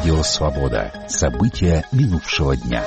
Радио «Свобода». События минувшего дня.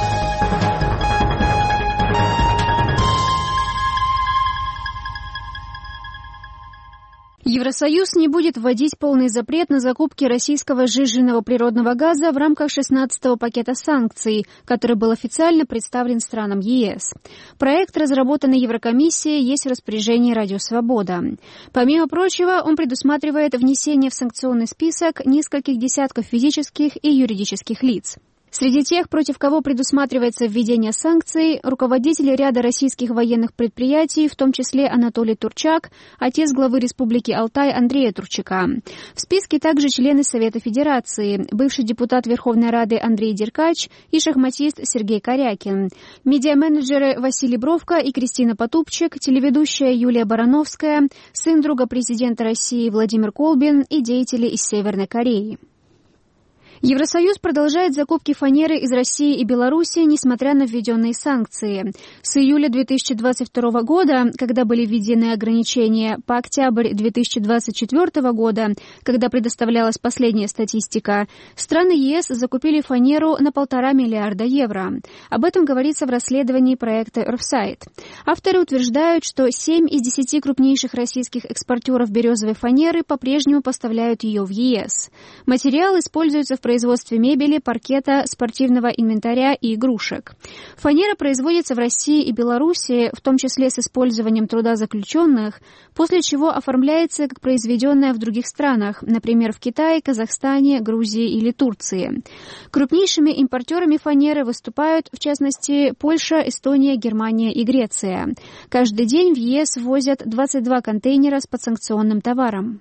Евросоюз не будет вводить полный запрет на закупки российского сжиженного природного газа в рамках 16-го пакета санкций, который был официально представлен странам ЕС. Проект, разработанный Еврокомиссией, есть в распоряжении Радио Свобода. Помимо прочего, он предусматривает внесение в санкционный список нескольких десятков физических и юридических лиц. Среди тех, против кого предусматривается введение санкций, руководители ряда российских военных предприятий, в том числе Анатолий Турчак, отец главы Республики Алтай Андрея Турчака. В списке также члены Совета Федерации, бывший депутат Верховной Рады Андрей Деркач и шахматист Сергей Корякин, медиаменеджеры Василий Бровко и Кристина Потупчик, телеведущая Юлия Барановская, сын друга президента России Владимир Колбин и деятели из Северной Кореи. Евросоюз продолжает закупки фанеры из России и Беларуси, несмотря на введенные санкции. С июля 2022 года, когда были введены ограничения, по октябрь 2024 года, когда предоставлялась последняя статистика, страны ЕС закупили фанеру на 1,5 миллиарда евро. Об этом говорится в расследовании проекта Earthside. Авторы утверждают, что 7 из 10 крупнейших российских экспортеров березовой фанеры по-прежнему поставляют ее в ЕС. Материал используется в производстве мебели, паркета, спортивного инвентаря и игрушек. Фанера производится в России и Беларуси, в том числе с использованием труда заключенных, после чего оформляется как произведенная в других странах, например, в Китае, Казахстане, Грузии или Турции. Крупнейшими импортерами фанеры выступают, в частности, Польша, Эстония, Германия и Греция. Каждый день в ЕС ввозят 22 контейнера с подсанкционным товаром.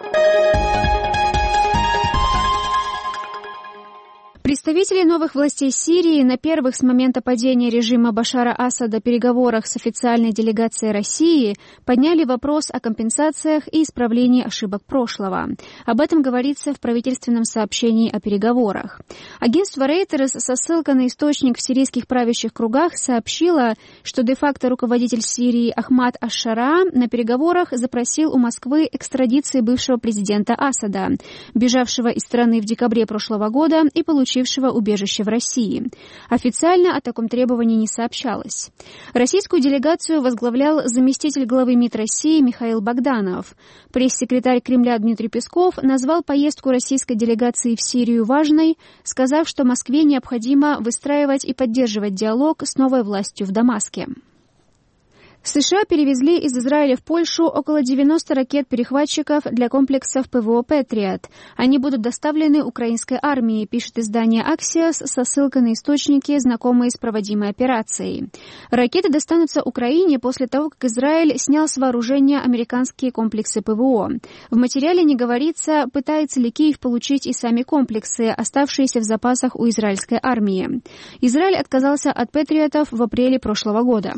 Представители новых властей Сирии на первых с момента падения режима Башара Асада переговорах с официальной делегацией России подняли вопрос о компенсациях и исправлении ошибок прошлого. Об этом говорится в правительственном сообщении о переговорах. Агентство Reuters со ссылкой на источник в сирийских правящих кругах сообщило, что де-факто руководитель Сирии Ахмад аш-Шара на переговорах запросил у Москвы экстрадиции бывшего президента Асада, бежавшего из страны в декабре прошлого года и получившего убежище в России. Официально о таком требовании не сообщалось. Российскую делегацию возглавлял заместитель главы МИД России Михаил Богданов. Пресс-секретарь Кремля Дмитрий Песков назвал поездку российской делегации в Сирию важной, сказав, что Москве необходимо выстраивать и поддерживать диалог с новой властью в Дамаске. США перевезли из Израиля в Польшу около 90 ракет-перехватчиков для комплексов ПВО «Патриот». Они будут доставлены украинской армии, пишет издание «Аксиос» со ссылкой на источники, знакомые с проводимой операцией. Ракеты достанутся Украине после того, как Израиль снял с вооружения американские комплексы ПВО. В материале не говорится, пытается ли Киев получить и сами комплексы, оставшиеся в запасах у израильской армии. Израиль отказался от «Патриотов» в апреле прошлого года.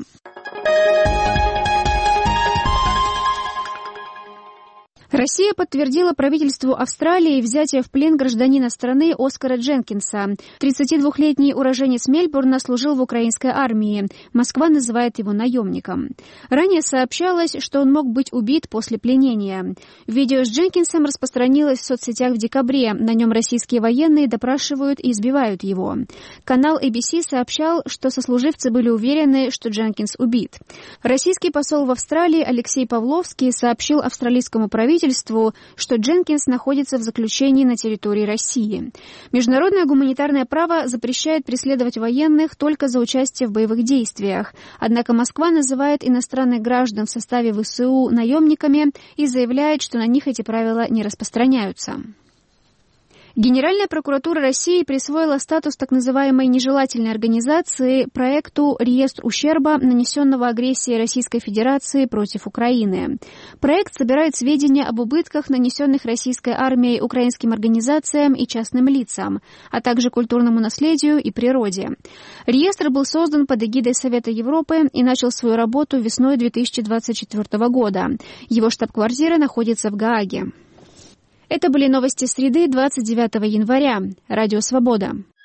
Россия подтвердила правительству Австралии взятие в плен гражданина страны Оскара Дженкинса. 32-летний уроженец Мельбурна служил в украинской армии. Москва называет его наемником. Ранее сообщалось, что он мог быть убит после пленения. Видео с Дженкинсом распространилось в соцсетях в декабре. На нем российские военные допрашивают и избивают его. Канал ABC сообщал, что сослуживцы были уверены, что Дженкинс убит. Российский посол в Австралии Алексей Павловский сообщил австралийскому правительству, что Дженкинс находится в заключении на территории России. Международное гуманитарное право запрещает преследовать военных только за участие в боевых действиях. Однако Москва называет иностранных граждан в составе ВСУ наемниками и заявляет, что на них эти правила не распространяются. Генеральная прокуратура России присвоила статус так называемой нежелательной организации проекту «Реестр ущерба, нанесенного агрессией Российской Федерации против Украины». Проект собирает сведения об убытках, нанесенных российской армией украинским организациям и частным лицам, а также культурному наследию и природе. Реестр был создан под эгидой Совета Европы и начал свою работу весной 2024 года. Его штаб-квартира находится в Гааге. Это были новости среды 29 января. Радио «Свобода».